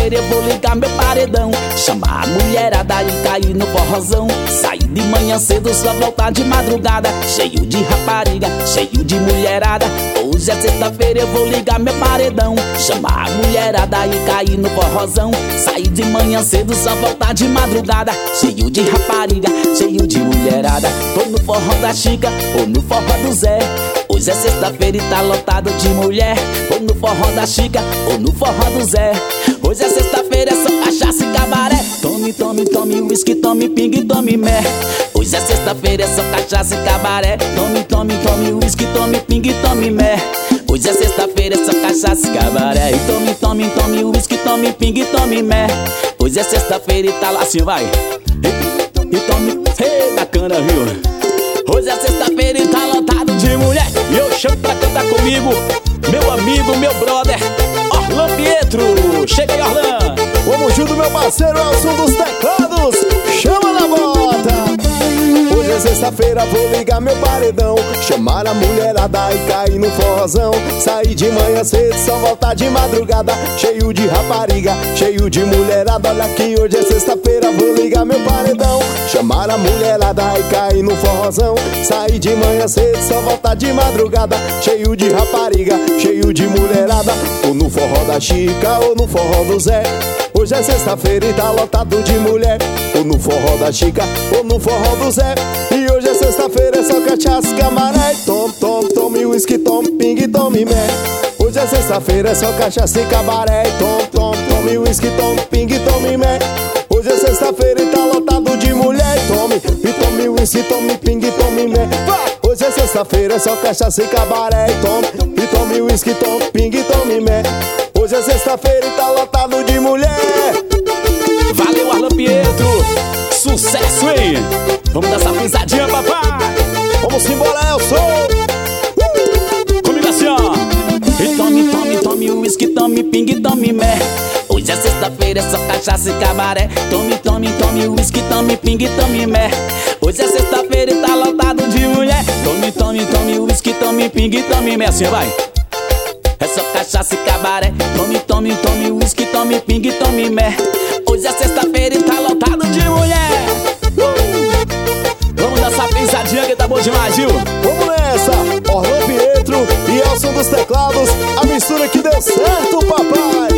sexta-feira eu vou ligar meu paredão, chamar a mulherada e cair no forrozão. Sair de manhã cedo, só voltar de madrugada, cheio de rapariga, cheio de mulherada. Hoje é sexta-feira eu vou ligar meu paredão, chamar a mulherada e cair no forrozão. Sair de manhã cedo, só voltar de madrugada, cheio de rapariga, cheio de mulherada. Tô no forró da Chica ou no forró do Zé. Hoje é sexta-feira e tá lotado de mulher. Ou no forró da Chica ou no forró do Zé. Hoje é sexta-feira, é só cachaça e cabaré. Tome, tome, tome whisky, tome pingue, tome mé. Hoje é sexta-feira, é só cachaça e cabaré. Tome, tome, tome whisky, tome pingue, tome mé. Hoje é sexta-feira, é só cachaça e cabaré. E tome, tome, tome whisky, tome pingue, tome mé. Hoje é sexta-feira e tá lá assim, vai. E tome, bacana, viu? Hoje é sexta-feira e tá lotado de mulher. E eu chamo pra cantar comigo meu amigo, meu brother Orlan Pietro. Chega aí, Orlan. Vamos junto, meu parceiro Elson dos teclados. Chama na bota. Hoje é sexta-feira, vou ligar meu paredão, chamar a mulherada e cair no forrozão. Sair de manhã cedo, só voltar de madrugada, cheio de rapariga, cheio de mulherada. Olha que hoje é sexta-feira, vou ligar meu paredão, chamar a mulherada e cair no forrozão. Sair de manhã cedo, só voltar de madrugada, cheio de rapariga, cheio de mulherada. Ou no forró da Chica ou no forró do Zé. Hoje é sexta-feira e tá lotado de mulher. Ou no forró da Chica ou no forró do Zé. E hoje é sexta-feira, é só cachaça, camaré. Tome, tome, tome whisky, tome pingue, tome mé. Hoje é sexta-feira, é só cachaça e cabaré. Tome, tome, tome whisky, tome pingue, tome mé. Hoje é sexta-feira e tá lotado de mulher. E tome whisky, tome pingue, tome mé. Hoje é sexta-feira, é só cachaça e cabaré. E tome whisky, tome pingue, tome mé. Hoje é sexta-feira e tá lotado de mulher. Valeu, Orlan Pietro. Sucesso, hein? Vamos dar essa pisadinha, papai. Vamos embora, Elson. Comigo assim, ó. E tome, tome, tome whisky, tome pingue, tome mé. Hoje é sexta-feira, é só cachaça e cabaré. Tome, tome, tome whisky, tome pingue, tome mé. Hoje é sexta-feira e tá lotado de mulher. Tome, tome, tome whisky, tome pingue, tome mé. Assim, vai. É só cachaça e cabaré. Tome, tome, tome whisky, tome pingue, tome mé. Hoje é sexta-feira e tá lotado de mulher. Vamos dar essa pisadinha que tá bom demais, viu? Vamos nessa! Orlan Pietro e Elson dos teclados. A mistura que deu certo, papai.